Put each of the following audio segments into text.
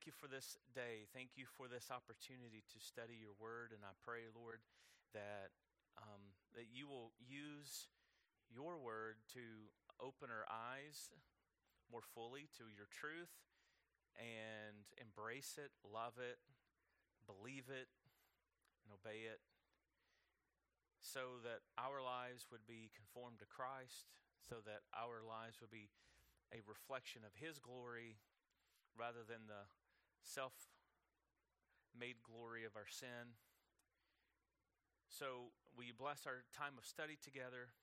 thank you for this day. Thank you for this opportunity to study your word. And I pray, Lord, that that you will use your word to open our eyes more fully to your truth and embrace it, love it, believe it, and obey it, so that our lives would be conformed to Christ, so that our lives would be a reflection of His glory rather than the self-made glory of our sin. So we bless our time of study together,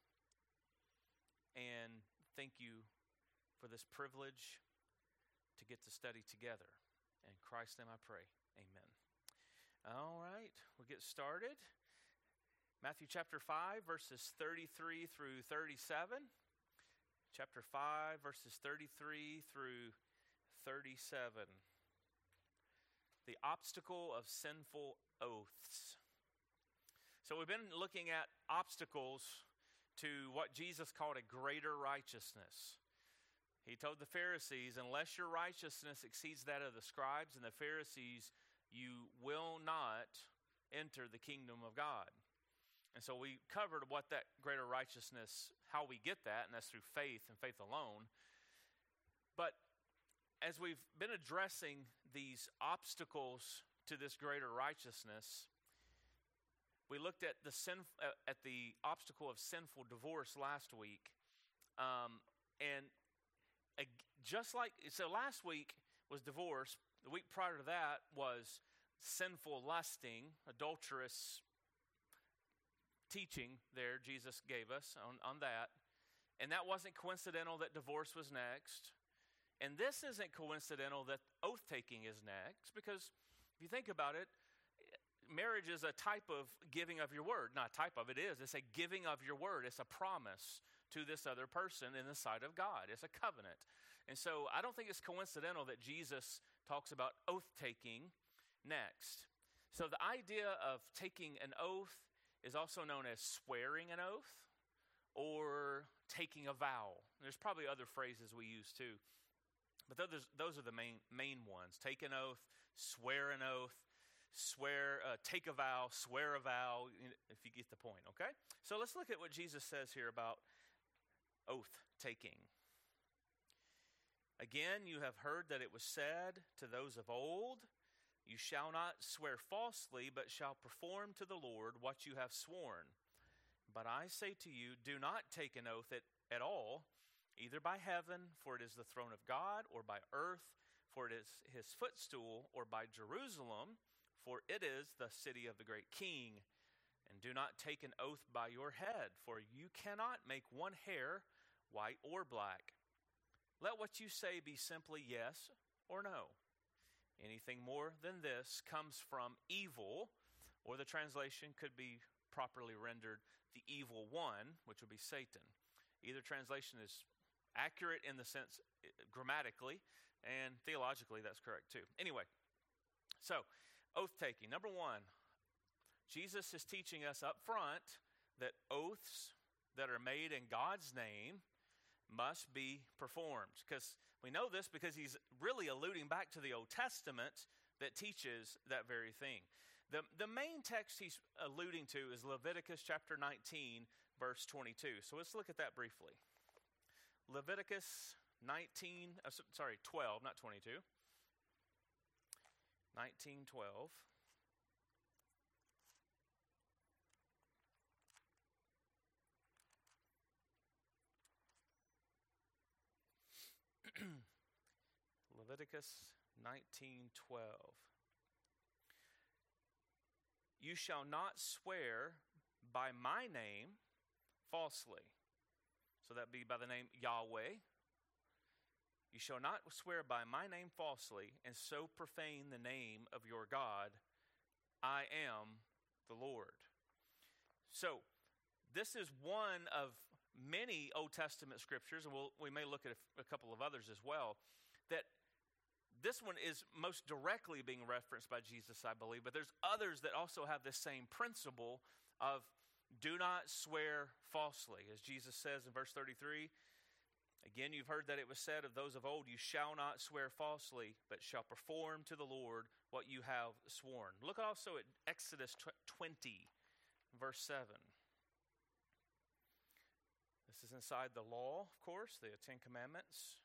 and thank you for this privilege to get to study together. In Christ's name I pray, amen. All right, we'll get started. Matthew chapter 5, verses 33 through 37. Chapter 5, verses 33 through 37. The obstacle of sinful oaths. So we've been looking at obstacles to what Jesus called a greater righteousness. He told the Pharisees, unless your righteousness exceeds that of the scribes and the Pharisees, you will not enter the kingdom of God. And so we covered what that greater righteousness, how we get that, and that's through faith and faith alone. But as we've been addressing these obstacles to this greater righteousness, we looked at the obstacle of sinful divorce last week. Just like, so last week was divorce. The week prior to that was sinful lusting, adulterous teaching there Jesus gave us on that. And that wasn't coincidental that divorce was next. And this isn't coincidental that oath-taking is next, because if you think about it, marriage is a type of giving of your word. Not a type of, it is. It's a giving of your word. It's a promise to this other person in the sight of God. It's a covenant. And so I don't think it's coincidental that Jesus talks about oath-taking next. So the idea of taking an oath is also known as swearing an oath or taking a vow. There's probably other phrases we use too. But those are the main ones. Take an oath, swear an oath, take a vow, swear a vow, if you get the point, okay? So let's look at what Jesus says here about oath taking. Again, you have heard that it was said to those of old, you shall not swear falsely, but shall perform to the Lord what you have sworn. But I say to you, do not take an oath at all, either by heaven, for it is the throne of God, or by earth, for it is his footstool, or by Jerusalem, for it is the city of the great king. And do not take an oath by your head, for you cannot make one hair white or black. Let what you say be simply yes or no. Anything more than this comes from evil, or the translation could be properly rendered the evil one, which would be Satan. Either translation is accurate in the sense grammatically, and theologically that's correct too. Anyway, so oath-taking. Number one, Jesus is teaching us up front that oaths that are made in God's name must be performed. Because we know this because he's really alluding back to the Old Testament that teaches that very thing. The main text he's alluding to is Leviticus chapter 19, verse 22. So let's look at that briefly. Leviticus 12, not 22. 19:12. Leviticus 19:12. You shall not swear by my name falsely. So that be by the name Yahweh. You shall not swear by my name falsely, and so profane the name of your God. I am the Lord. So, this is one of many Old Testament scriptures, and we may look at a couple of others as well, that this one is most directly being referenced by Jesus, I believe, but there's others that also have this same principle of do not swear falsely. As Jesus says in verse 33, Again, you've heard that it was said of those of old, you shall not swear falsely, but shall perform to the Lord what you have sworn. Look also at Exodus 20, verse 7. This is inside the law, of course, the Ten Commandments.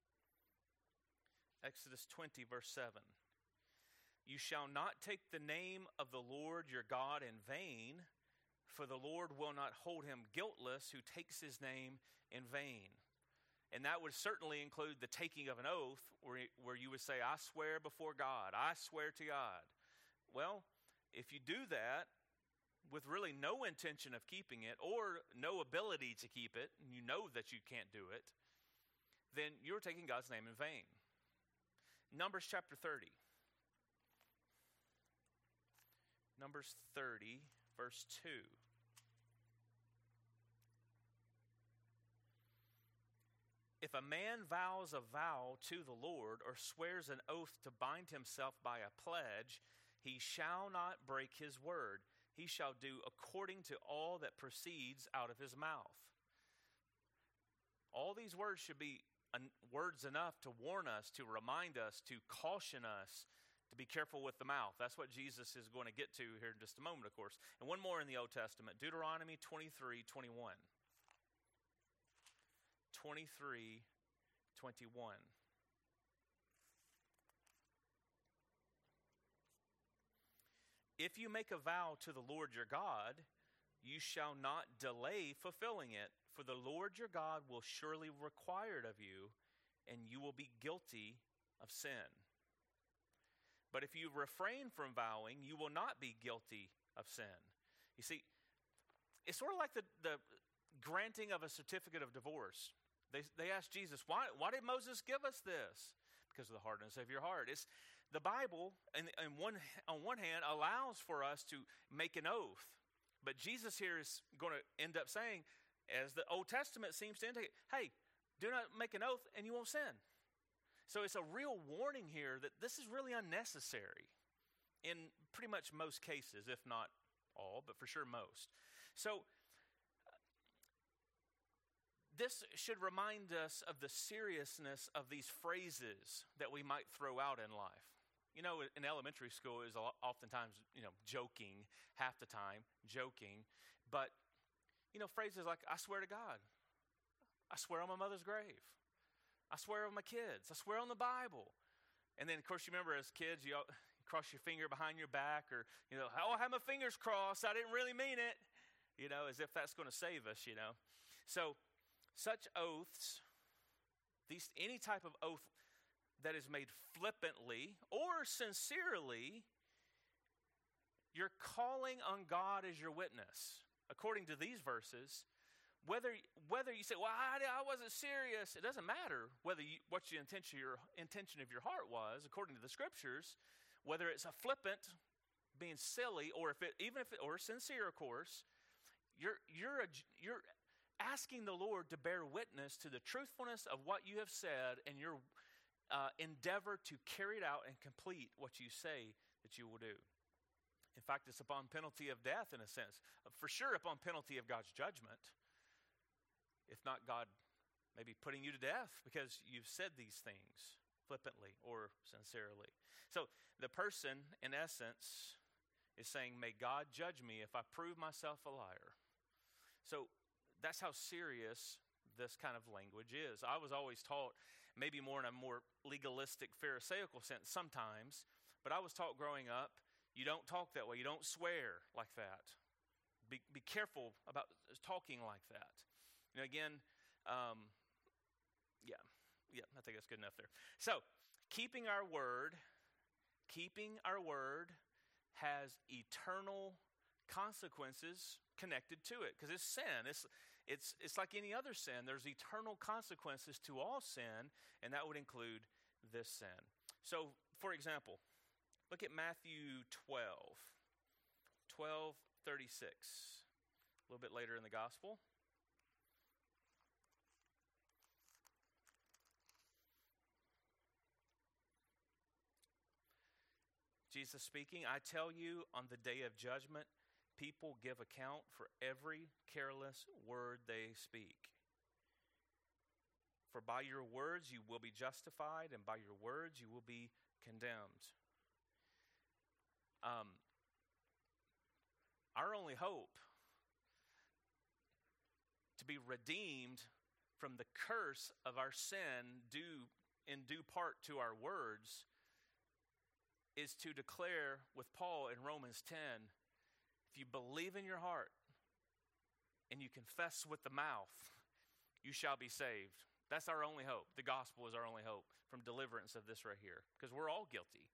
Exodus 20, verse 7. You shall not take the name of the Lord your God in vain, for the Lord will not hold him guiltless who takes his name in vain. And that would certainly include the taking of an oath where you would say, I swear before God, I swear to God. Well, if you do that with really no intention of keeping it or no ability to keep it, and you know that you can't do it, then you're taking God's name in vain. Numbers chapter 30. Numbers 30, verse 2. If a man vows a vow to the Lord or swears an oath to bind himself by a pledge, he shall not break his word. He shall do according to all that proceeds out of his mouth. All these words should be words enough to warn us, to remind us, to caution us, to be careful with the mouth. That's what Jesus is going to get to here in just a moment, of course. And one more in the Old Testament, Deuteronomy 23, 21. 23, 21. If you make a vow to the Lord your God, you shall not delay fulfilling it, for the Lord your God will surely require it of you, and you will be guilty of sin. But if you refrain from vowing, you will not be guilty of sin. You see, it's sort of like the granting of a certificate of divorce. They asked Jesus, why did Moses give us this? Because of the hardness of your heart. It's the Bible, on one hand, allows for us to make an oath. But Jesus here is going to end up saying, as the Old Testament seems to indicate, hey, do not make an oath and you won't sin. So it's a real warning here that this is really unnecessary in pretty much most cases, if not all, but for sure most. So this should remind us of the seriousness of these phrases that we might throw out in life. You know, in elementary school, it was oftentimes, joking, half the time, joking. But, phrases like, I swear to God. I swear on my mother's grave. I swear on my kids. I swear on the Bible. And then, of course, you remember as kids, you cross your finger behind your back or, I have my fingers crossed. I didn't really mean it. As if that's going to save us, So, such oaths, any type of oath that is made flippantly or sincerely, you're calling on God as your witness. According to these verses, whether you say, well, I wasn't serious, it doesn't matter what your intention of your heart was, according to the Scriptures, whether it's a flippant, being silly, or or sincere, of course, you're asking the Lord to bear witness to the truthfulness of what you have said and your endeavor to carry it out and complete what you say that you will do. In fact, it's upon penalty of death in a sense. For sure upon penalty of God's judgment. If not God maybe putting you to death because you've said these things flippantly or sincerely. So the person, in essence, is saying, may God judge me if I prove myself a liar. So that's how serious this kind of language is. I was always taught, maybe more in a more legalistic, pharisaical sense sometimes, but I was taught growing up, you don't talk that way. You don't swear like that. Be careful about talking like that. Again, I think that's good enough there. So, keeping our word has eternal consequences connected to it because it's sin. It's like any other sin. There's eternal consequences to all sin, and that would include this sin. So, for example, look at Matthew 12:36, a little bit later in the gospel. Jesus speaking, I tell you, on the day of judgment, people give account for every careless word they speak. For by your words you will be justified, and by your words you will be condemned. Our only hope to be redeemed from the curse of our sin in due part to our words is to declare with Paul in Romans 10, if you believe in your heart and you confess with the mouth, you shall be saved. That's our only hope. The gospel is our only hope from deliverance of this right here, because we're all guilty.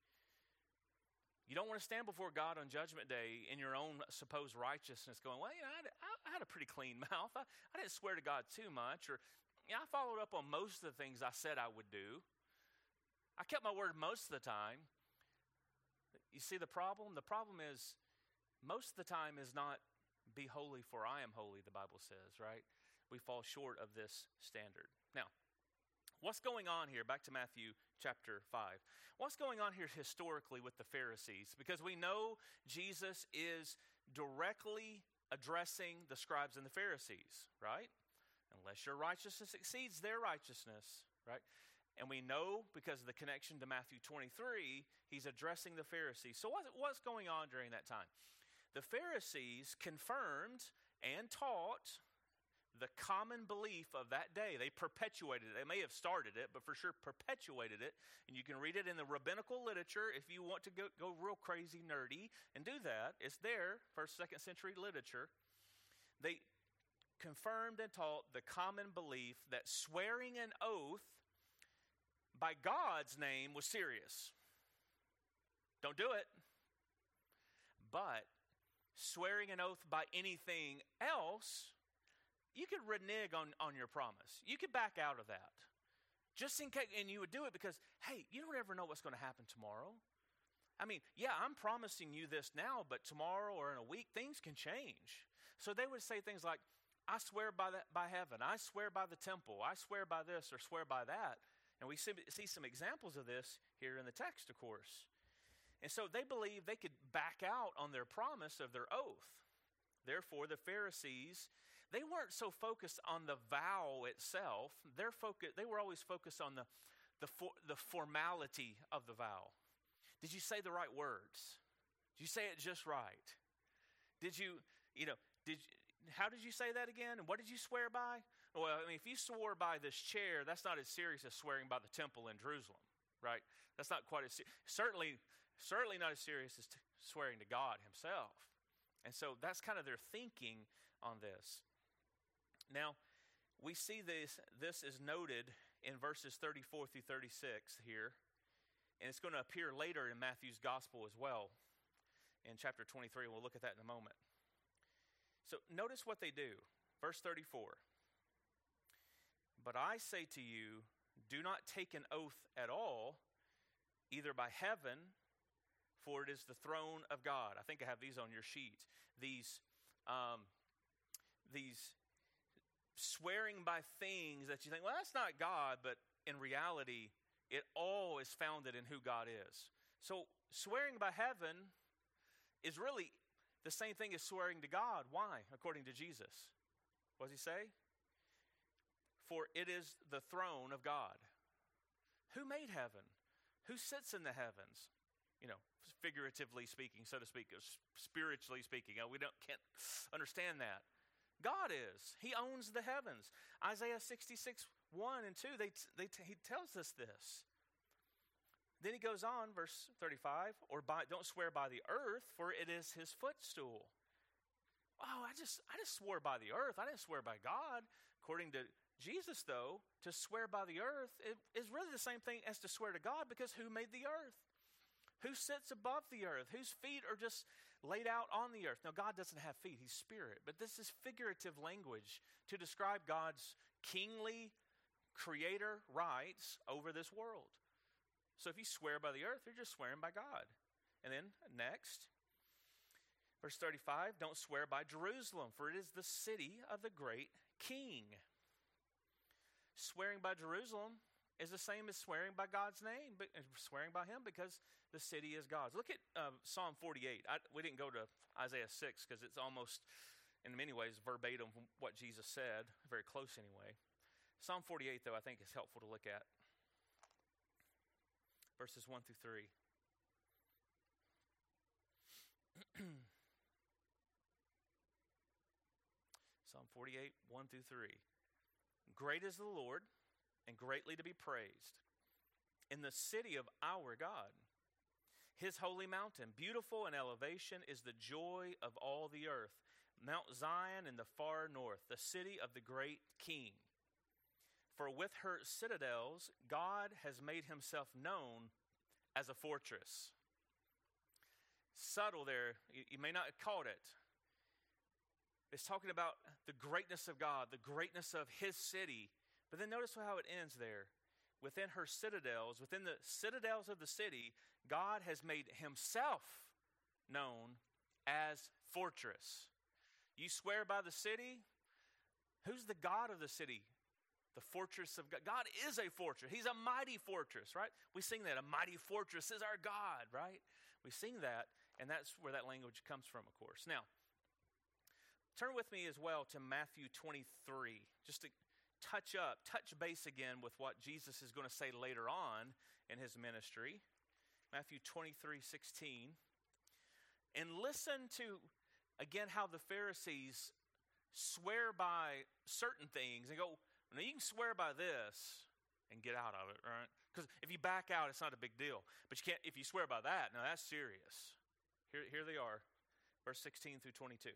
You don't want to stand before God on Judgment Day in your own supposed righteousness going, well, I had a pretty clean mouth. I didn't swear to God too much. Or I followed up on most of the things I said I would do. I kept my word most of the time. You see the problem? The problem is most of the time is not be holy for I am holy, the Bible says, right? We fall short of this standard. Now, what's going on here? Back to Matthew chapter 5. What's going on here historically with the Pharisees? Because we know Jesus is directly addressing the scribes and the Pharisees, right? Unless your righteousness exceeds their righteousness, right? And we know because of the connection to Matthew 23, he's addressing the Pharisees. So what's going on during that time? The Pharisees confirmed and taught the common belief of that day. They perpetuated it. They may have started it, but for sure perpetuated it. And you can read it in the rabbinical literature if you want to go real crazy nerdy and do that. It's there, 1st, 2nd century literature. They confirmed and taught the common belief that swearing an oath by God's name was serious. Don't do it. But swearing an oath by anything else, you could renege on your promise. You could back out of that. Just in case, and you would do it because, hey, you don't ever know what's going to happen tomorrow. I mean, yeah, I'm promising you this now, but tomorrow or in a week, things can change. So they would say things like, I swear by heaven, I swear by the temple, I swear by this or swear by that. And we see some examples of this here in the text, of course. And so they believed they could back out on their promise of their oath. Therefore, the Pharisees, they weren't so focused on the vow itself. They were always focused on the formality of the vow. Did you say the right words? Did you say it just right? How did you say that again? And what did you swear by? Well, I mean, if you swore by this chair, that's not as serious as swearing by the temple in Jerusalem, right? That's not quite as certainly not as serious as swearing to God himself. And so that's kind of their thinking on this. Now, we see this is noted in verses 34 through 36 here, and it's going to appear later in Matthew's gospel as well, in chapter 23. We'll look at that in a moment. So notice what they do. Verse 34. But I say to you, do not take an oath at all, either by heaven, for it is the throne of God. I think I have these on your sheet. These swearing by things that you think, well, that's not God, but in reality, it all is founded in who God is. So swearing by heaven is really the same thing as swearing to God. Why? According to Jesus. What does he say? For it is the throne of God. Who made heaven? Who sits in the heavens? Figuratively speaking, so to speak, spiritually speaking. We can't understand that. God is. He owns the heavens. Isaiah 66, 1 and 2, he tells us this. Then he goes on, verse 35, don't swear by the earth, for it is his footstool. Oh, I just swore by the earth. I didn't swear by God. According to Jesus, though, to swear by the earth is really the same thing as to swear to God, because who made the earth? Who sits above the earth? Whose feet are just laid out on the earth? Now, God doesn't have feet. He's spirit. But this is figurative language to describe God's kingly creator rights over this world. So if you swear by the earth, you're just swearing by God. And then next, verse 35, don't swear by Jerusalem, for it is the city of the great king. Swearing by Jerusalem is the same as swearing by God's name, but swearing by him because the city is God's. Look at Psalm 48. We didn't go to Isaiah 6 because it's almost, in many ways, verbatim from what Jesus said, very close anyway. Psalm 48, though, I think is helpful to look at. Verses 1 through 3. Psalm 48, 1 through 3. Great is the Lord, and greatly to be praised in the city of our God. His holy mountain, beautiful in elevation, is the joy of all the earth. Mount Zion in the far north, the city of the great King. For with her citadels, God has made himself known as a fortress. Subtle there, you may not have caught it. It's talking about the greatness of God, the greatness of his city. But then notice how it ends there. Within her citadels, within the citadels of the city, God has made himself known as fortress. You swear by the city? Who's the God of the city? The fortress of God. God is a fortress. He's a mighty fortress, right? We sing that. A mighty fortress is our God, right? We sing that, and that's where that language comes from, of course. Now, turn with me as well to Matthew 23, just to touch base again with what Jesus is going to say later on in his ministry. Matthew 23:16. And listen to, again, how the Pharisees swear by certain things and go, now you can swear by this and get out of it, right? Because if you back out, it's not a big deal. But you can't, if you swear by that, now that's serious. Here they are, verse 16 through 22.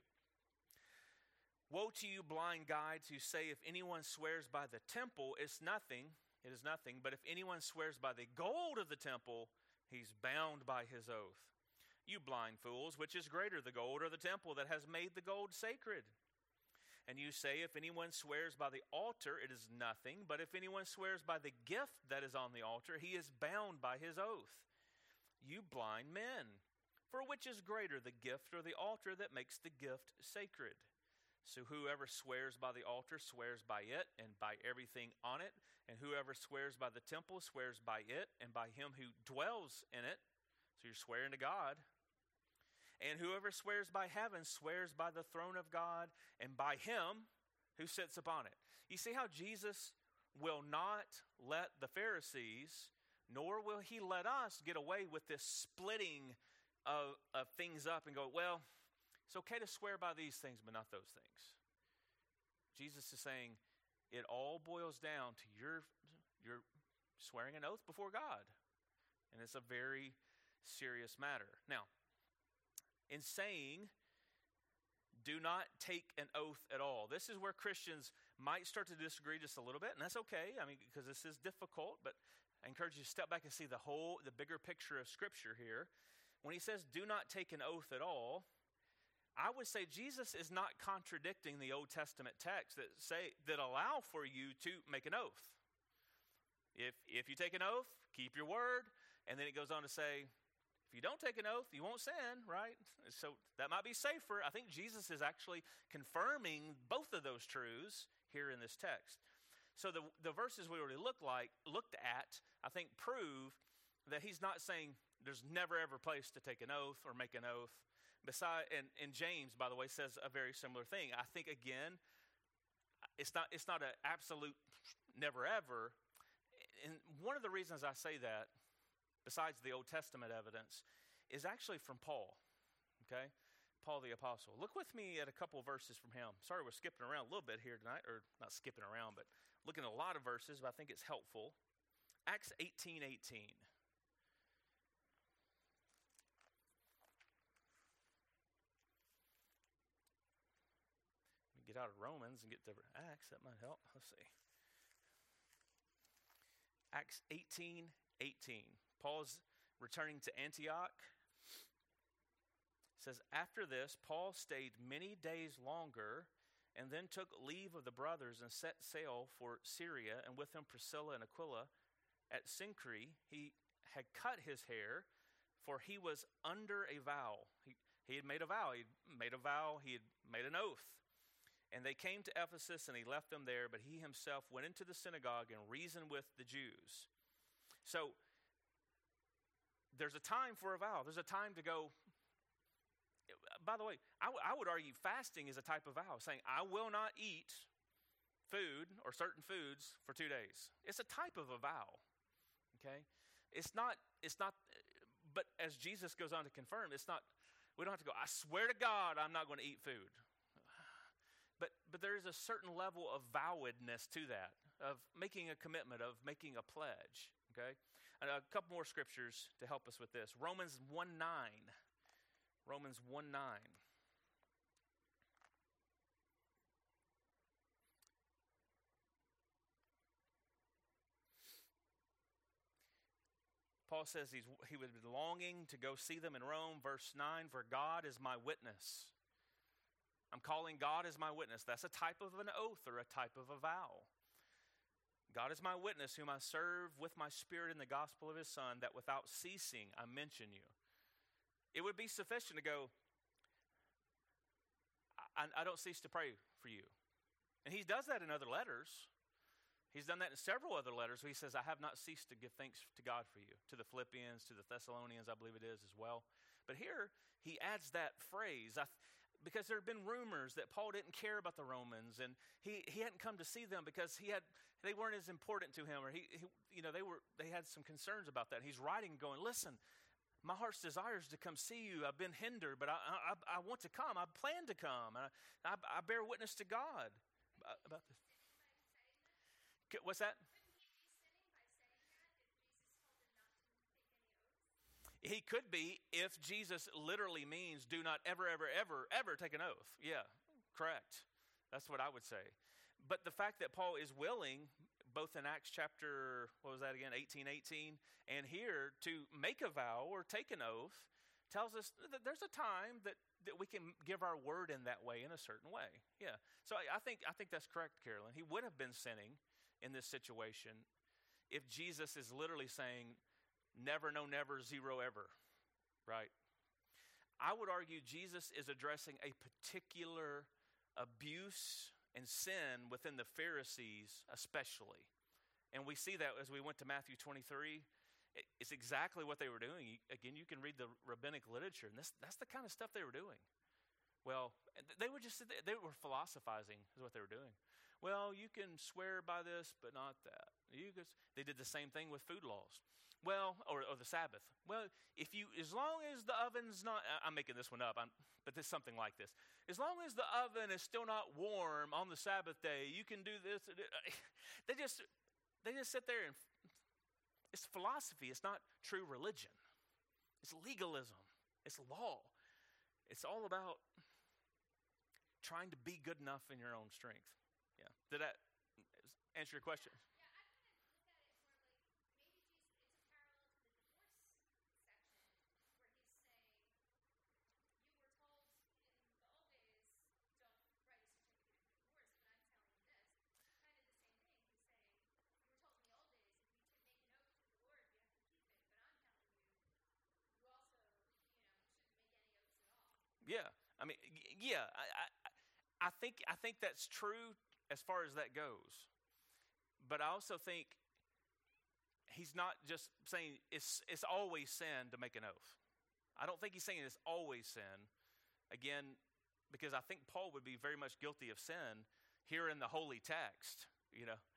Woe to you, blind guides, who say, if anyone swears by the temple, it is nothing. But if anyone swears by the gold of the temple, he's bound by his oath. You blind fools, which is greater, the gold or the temple that has made the gold sacred? And you say, if anyone swears by the altar, it is nothing. But if anyone swears by the gift that is on the altar, he is bound by his oath. You blind men, for which is greater, the gift or the altar that makes the gift sacred? So whoever swears by the altar swears by it and by everything on it. And whoever swears by the temple swears by it and by him who dwells in it. So you're swearing to God. And whoever swears by heaven swears by the throne of God and by him who sits upon it. You see how Jesus will not let the Pharisees, nor will he let us get away with this splitting of things up and go, well, it's okay to swear by these things, but not those things. Jesus is saying it all boils down to your swearing an oath before God. And it's a very serious matter. Now, in saying, do not take an oath at all. This is where Christians might start to disagree just a little bit, and that's okay. I mean, because this is difficult, but I encourage you to step back and see the bigger picture of Scripture here. When he says, do not take an oath at all, I would say Jesus is not contradicting the Old Testament texts that allow for you to make an oath. If you take an oath, keep your word, and then it goes on to say, if you don't take an oath, you won't sin, right? So that might be safer. I think Jesus is actually confirming both of those truths here in this text. So the verses we already looked at, I think prove that he's not saying there's never ever place to take an oath or make an oath. And James, by the way, says a very similar thing. I think, again, it's not an absolute never ever. And one of the reasons I say that, besides the Old Testament evidence, is actually from Paul, okay? Paul the Apostle. Look with me at a couple of verses from him. Sorry, we're skipping around a little bit here tonight, or not skipping around, but looking at a lot of verses, but I think it's helpful. Acts 18:18. Get out of Romans and get to Acts, that might help. Let's see. Acts 18:18. Paul's returning to Antioch. It says, after this, Paul stayed many days longer and then took leave of the brothers and set sail for Syria, and with him Priscilla and Aquila. At Cenchreae, he had cut his hair, for he was under a vow. He had made a vow. He had made an oath. And they came to Ephesus, and he left them there, but he himself went into the synagogue and reasoned with the Jews. So, there's a time for a vow. There's a time to go. By the way, I would argue fasting is a type of vow, saying, I will not eat food or certain foods for 2 days. It's a type of a vow, okay? It's not, but as Jesus goes on to confirm, it's not, we don't have to go, I swear to God I'm not going to eat food. But there is a certain level of vowedness to that, of making a commitment, of making a pledge, okay? And a couple more scriptures to help us with this. Romans 1:9. Romans 1:9. Paul says he would be longing to go see them in Rome. Verse 9, for God is my witness. I'm calling God as my witness. That's a type of an oath or a type of a vow. God is my witness, whom I serve with my spirit in the gospel of his Son, that without ceasing I mention you. It would be sufficient to go, I don't cease to pray for you. And he does that in other letters. He's done that in several other letters where he says, I have not ceased to give thanks to God for you. To the Philippians, to the Thessalonians, I believe it is as well. But here, he adds that phrase, because there had been rumors that Paul didn't care about the Romans, and he hadn't come to see them because they weren't as important to him, or they had some concerns about that. And he's writing going, listen, my heart's desire is to come see you. I've been hindered, but I want to come. I plan to come. I bear witness to God about this. What's that? He could be if Jesus literally means do not ever, ever, ever, ever take an oath. Yeah, correct. That's what I would say. But the fact that Paul is willing, both in Acts chapter, 18:18, and here to make a vow or take an oath, tells us that there's a time that we can give our word in that way, in a certain way. Yeah. So I think that's correct, Carolyn. He would have been sinning in this situation if Jesus is literally saying never, no, never, zero, ever, right? I would argue Jesus is addressing a particular abuse and sin within the Pharisees especially. And we see that as we went to Matthew 23. It's exactly what they were doing. Again, you can read the rabbinic literature, and that's the kind of stuff they were doing. Well, they were philosophizing is what they were doing. Well, you can swear by this, but not that. They did the same thing with food laws. Well, or the Sabbath. Well, as long as the oven's not, I'm making this one up, but there's something like this. As long as the oven is still not warm on the Sabbath day, you can do this. They just sit there and, it's philosophy. It's not true religion. It's legalism. It's law. It's all about trying to be good enough in your own strength. Yeah. Did that answer your question? Yeah, I mean, yeah, I think that's true as far as that goes. But I also think he's not just saying it's always sin to make an oath. I don't think he's saying it's always sin. Again, because I think Paul would be very much guilty of sin here in the holy text, you know.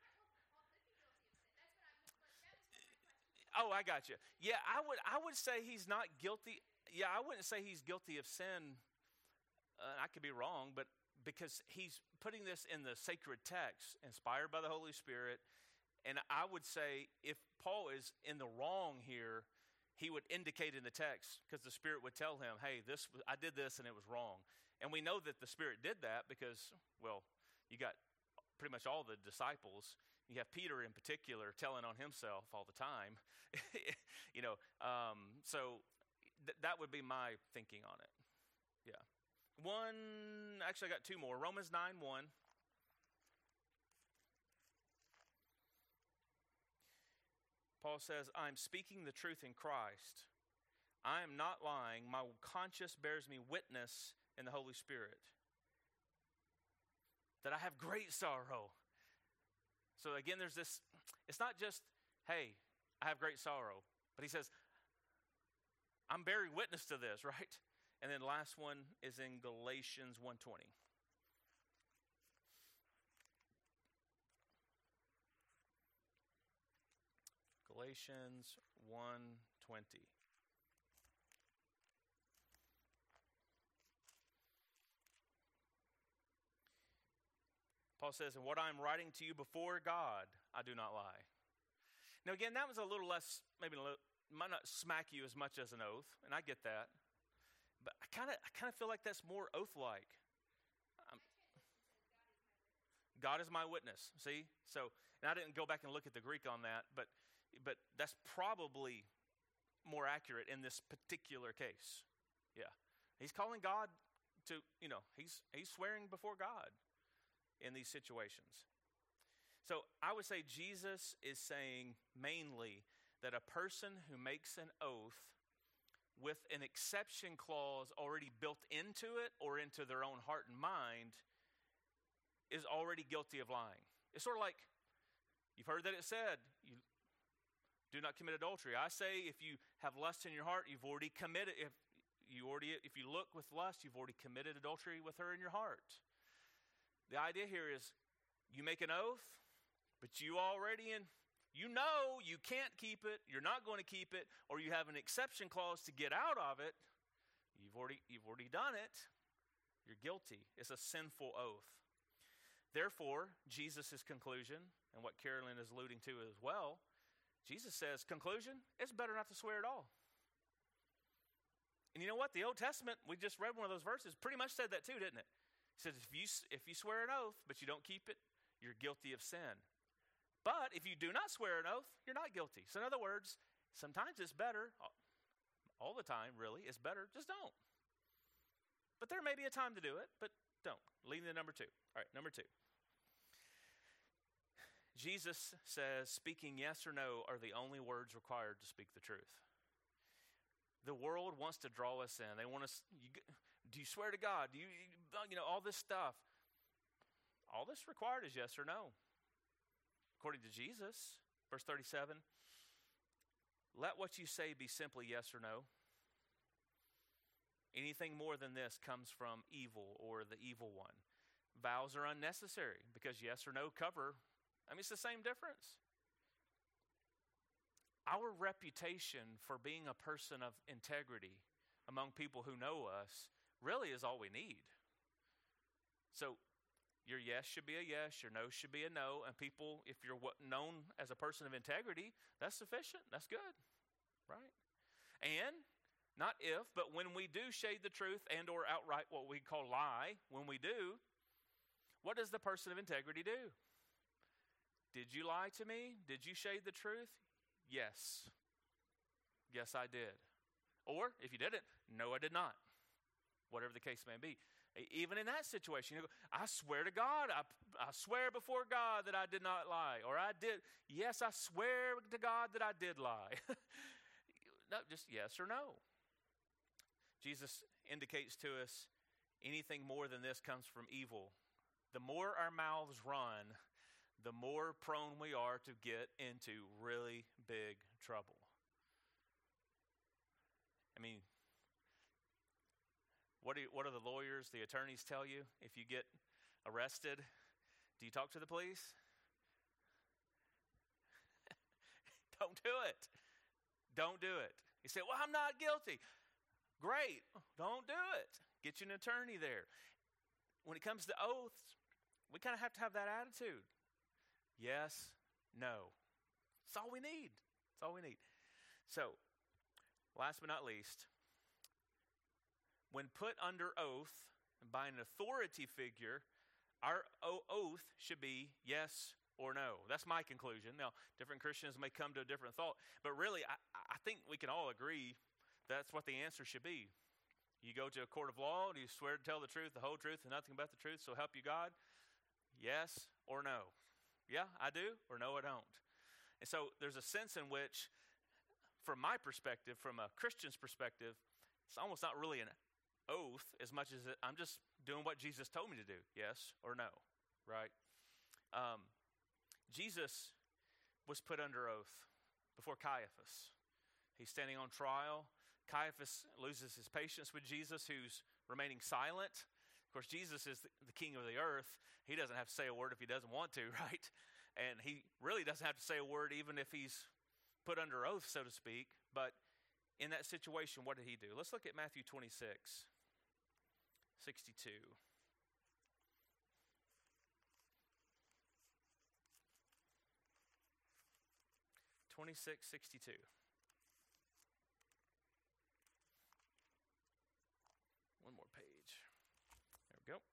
Oh, I got you. Yeah, I would say he's not guilty. Yeah, I wouldn't say he's guilty of sin. I could be wrong, but because he's putting this in the sacred text, inspired by the Holy Spirit, and I would say if Paul is in the wrong here, he would indicate in the text because the Spirit would tell him, hey, I did this and it was wrong. And we know that the Spirit did that because, well, you got pretty much all the disciples. You have Peter in particular telling on himself all the time. You know, so that would be my thinking on it. Yeah. Actually I got two more. Romans 9:1. Paul says, I'm speaking the truth in Christ. I am not lying. My conscience bears me witness in the Holy Spirit that I have great sorrow. So again, there's this, it's not just, hey, I have great sorrow. But he says, I'm bearing witness to this, right? And then last one is in Galatians 1:20. Galatians 1:20. Paul says, "And what I am writing to you before God, I do not lie." Now again, that was a little less, might not smack you as much as an oath, and I get that. But I kind of feel like that's more oath-like. God is my witness. See? So, and I didn't go back and look at the Greek on that, but that's probably more accurate in this particular case. Yeah. He's calling God to, he's swearing before God in these situations. So I would say Jesus is saying mainly that a person who makes an oath with an exception clause already built into it or into their own heart and mind is already guilty of lying. It's sort of like, you've heard that it said, you do not commit adultery. I say if you have lust in your heart, you've already committed, if you look with lust, you've already committed adultery with her in your heart. The idea here is you make an oath, but you can't keep it, you're not going to keep it, or you have an exception clause to get out of it. You've already done it. You're guilty. It's a sinful oath. Therefore, Jesus' conclusion, and what Carolyn is alluding to as well, Jesus says, conclusion, it's better not to swear at all. And you know what? The Old Testament, we just read one of those verses, pretty much said that too, didn't it? It says if you swear an oath, but you don't keep it, you're guilty of sin. But if you do not swear an oath, you're not guilty. So in other words, sometimes it's better, all the time really, it's better, just don't. But there may be a time to do it, but don't. Leading to number 2. All right, number 2. Jesus says speaking yes or no are the only words required to speak the truth. The world wants to draw us in. They want us, do you swear to God? Do you all this stuff. All that's required is yes or no. According to Jesus, verse 37, let what you say be simply yes or no. Anything more than this comes from evil or the evil one. Vows are unnecessary because yes or no cover, it's the same difference. Our reputation for being a person of integrity among people who know us really is all we need. So your yes should be a yes, your no should be a no, and people, if you're known as a person of integrity, that's sufficient, that's good, right? And not if, but when we do shade the truth and or outright what we call lie, when we do, what does the person of integrity do? Did you lie to me? Did you shade the truth? Yes. Yes, I did. Or, if you didn't, no, I did not. Whatever the case may be. Even in that situation, you go, I swear to God, I swear before God that I did not lie. Or I did, yes, I swear to God that I did lie. No, just yes or no. Jesus indicates to us anything more than this comes from evil. The more our mouths run, the more prone we are to get into really big trouble. What do the lawyers, the attorneys tell you if you get arrested? Do you talk to the police? Don't do it. Don't do it. You say, well, I'm not guilty. Great. Don't do it. Get you an attorney there. When it comes to oaths, we kind of have to have that attitude. Yes, no. That's all we need. That's all we need. So, last but not least, when put under oath by an authority figure, our oath should be yes or no. That's my conclusion. Now, different Christians may come to a different thought, but really, I think we can all agree that's what the answer should be. You go to a court of law, do you swear to tell the truth, the whole truth, and nothing but the truth, so help you God? Yes or no? Yeah, I do, or no, I don't. And so there's a sense in which, from my perspective, from a Christian's perspective, it's almost not really an oath as much as I'm just doing what Jesus told me to do, yes or no, right? Jesus was put under oath before Caiaphas. He's standing on trial. Caiaphas loses his patience with Jesus, who's remaining silent. Of course, Jesus is the king of the earth. He doesn't have to say a word if he doesn't want to, right? And he really doesn't have to say a word even if he's put under oath, so to speak. But in that situation, what did he do? Let's look at Matthew 26, 62. 26:62. One more page. There we go.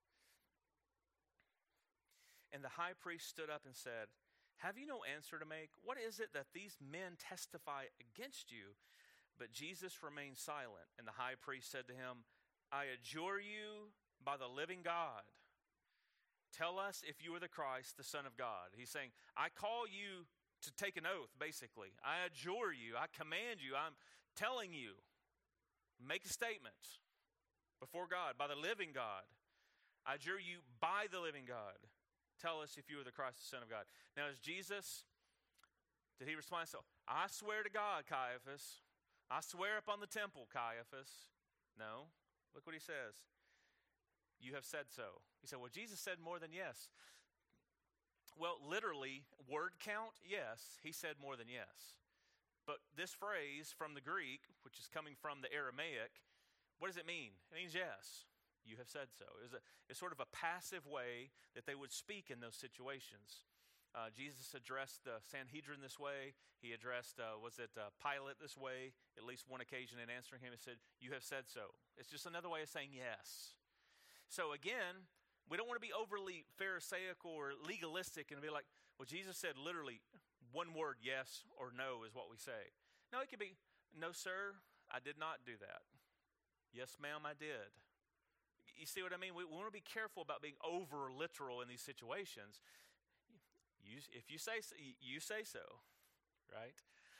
And the high priest stood up and said, "Have you no answer to make? What is it that these men testify against you?" But Jesus remained silent. And the high priest said to him, "I adjure you by the living God, tell us if you are the Christ, the Son of God." He's saying, I call you to take an oath, basically. I adjure you. I command you. I'm telling you. Make a statement before God, by the living God. I adjure you by the living God. Tell us if you are the Christ, the Son of God. Now, as Jesus, did he respond? So, I swear to God, Caiaphas. I swear upon the temple, Caiaphas. No. Look what he says. You have said so. He said, well, Jesus said more than yes. Well, literally, word count, yes. He said more than yes. But this phrase from the Greek, which is coming from the Aramaic, what does it mean? It means yes. You have said so. It's sort of a passive way that they would speak in those situations. Jesus addressed the Sanhedrin this way. He addressed, Pilate this way, at least one occasion in answering him. He said, you have said so. It's just another way of saying yes. So again, we don't want to be overly pharisaical or legalistic and be like, well, Jesus said literally one word, yes or no, is what we say. No, it could be, no, sir, I did not do that. Yes, ma'am, I did. You see what I mean? We want to be careful about being over literal in these situations. If you say so, you say so, right?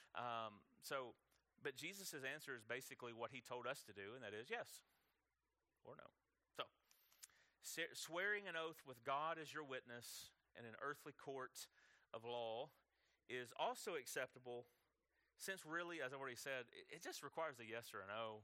But Jesus' answer is basically what he told us to do, and that is yes or no. So, swearing an oath with God as your witness in an earthly court of law is also acceptable, since really, as I already said, it just requires a yes or a no.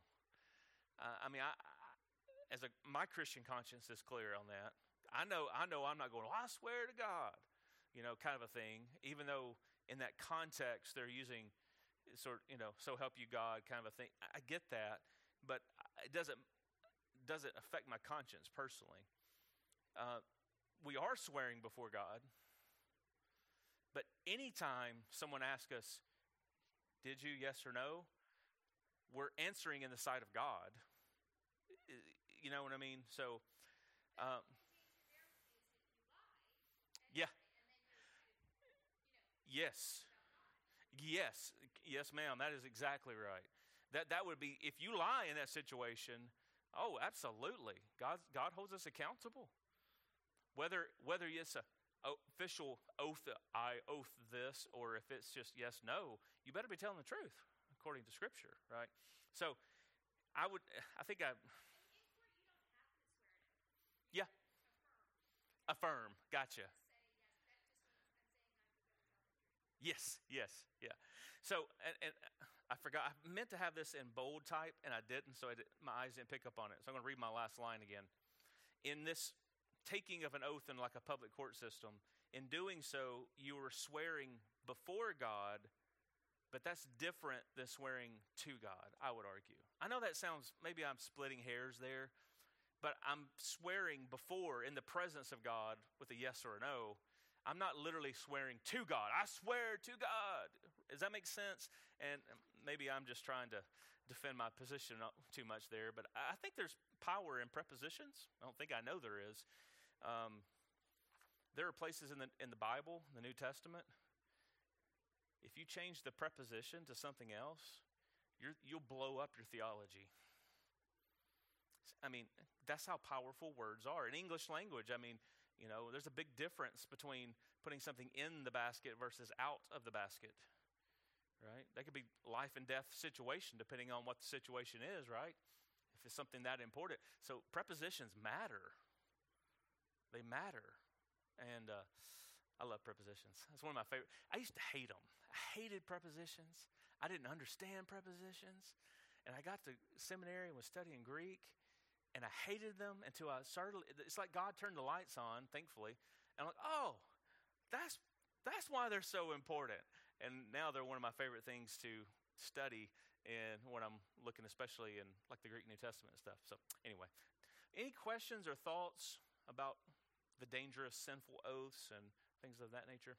My Christian conscience is clear on that. I know I'm not going, well, I swear to God, kind of a thing, even though in that context they're using sort of, so help you God kind of a thing. I get that, but it doesn't affect my conscience personally. We are swearing before God, but anytime someone asks us, did you, yes or no, we're answering in the sight of God. You know what I mean? So, yeah. Yes, ma'am. That is exactly right. That would be, if you lie in that situation, oh, absolutely. God holds us accountable. Whether it's a official oath, I oath this, or if it's just yes, no, you better be telling the truth according to Scripture, right? So, yeah. Affirm. Gotcha. Yes, yeah. So, and I forgot, I meant to have this in bold type, and I didn't, so my eyes didn't pick up on it. So I'm going to read my last line again. In this taking of an oath in like a public court system, in doing so, you are swearing before God, but that's different than swearing to God, I would argue. I know that sounds, maybe I'm splitting hairs there, but I'm swearing before, in the presence of God, with a yes or a no. I'm not literally swearing to God. I swear to God. Does that make sense? And maybe I'm just trying to defend my position too much there, but I think there's power in prepositions. I don't think I know there is. There are places in the Bible, the New Testament, if you change the preposition to something else, you'll blow up your theology. I mean, that's how powerful words are. In English language, there's a big difference between putting something in the basket versus out of the basket, right? That could be life and death situation depending on what the situation is, right? If it's something that important. So prepositions matter. They matter. And I love prepositions. That's one of my favorite. I used to hate them. I hated prepositions. I didn't understand prepositions. And I got to seminary and was studying Greek. And I hated them until I started. It's like God turned the lights on, thankfully. And I'm like, oh, that's why they're so important. And now they're one of my favorite things to study and when I'm looking especially in like the Greek New Testament and stuff. So anyway, any questions or thoughts about the dangerous sinful oaths and things of that nature?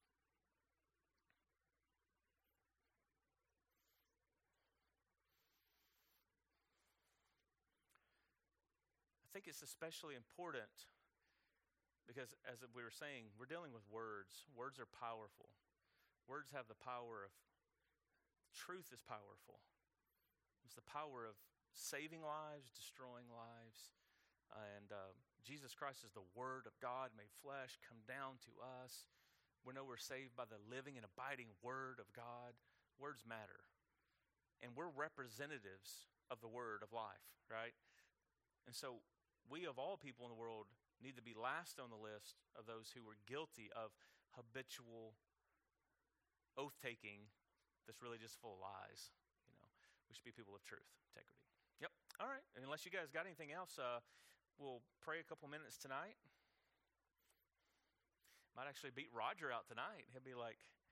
I think it's especially important because, as we were saying, we're dealing with words. Words are powerful. Words have the power of, truth is powerful. It's the power of saving lives, destroying lives. And Jesus Christ is the Word of God made flesh, come down to us. We know we're saved by the living and abiding Word of God. Words matter. And we're representatives of the Word of life, right? And so we, of all people in the world, need to be last on the list of those who were guilty of habitual oath-taking that's really just full of lies. You know, we should be people of truth, integrity. Yep. All right. And unless you guys got anything else, we'll pray a couple minutes tonight. Might actually beat Roger out tonight. He'll be like,